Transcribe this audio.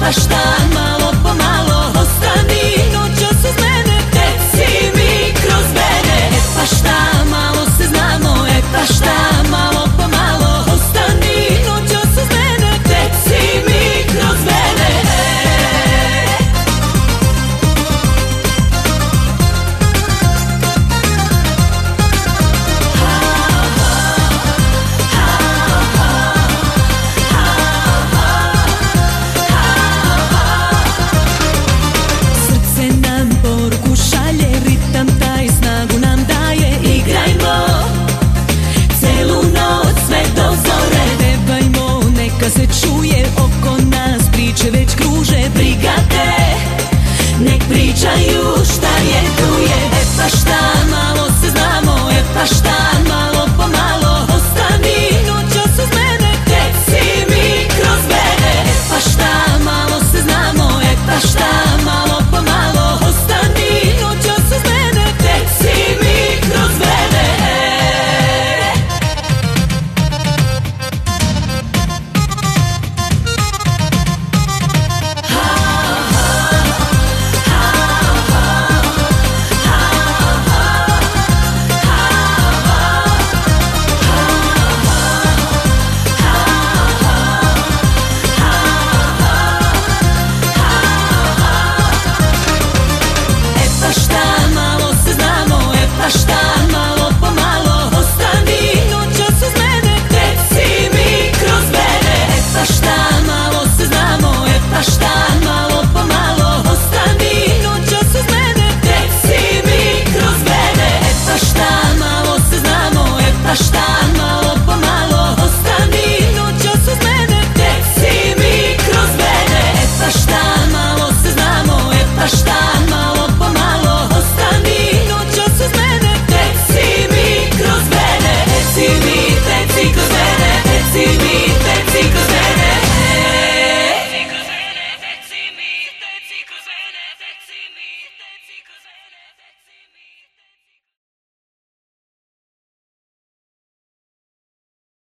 pa šta, malo po malo ostani noćas uz mene, teci mi kroz vene. E pa šta, malo se znamo, e pa šta, malo po malo ostani noćas uz mene, teci mi kroz vene. Srce nam poruku šalje, ritam taj snagu nam daje. Igrajmo celu noć sve do zore, pevajmo neka se čuje, oko nas priče već kruže. Briga te, nek pričaju šta je tu je, e pa šta,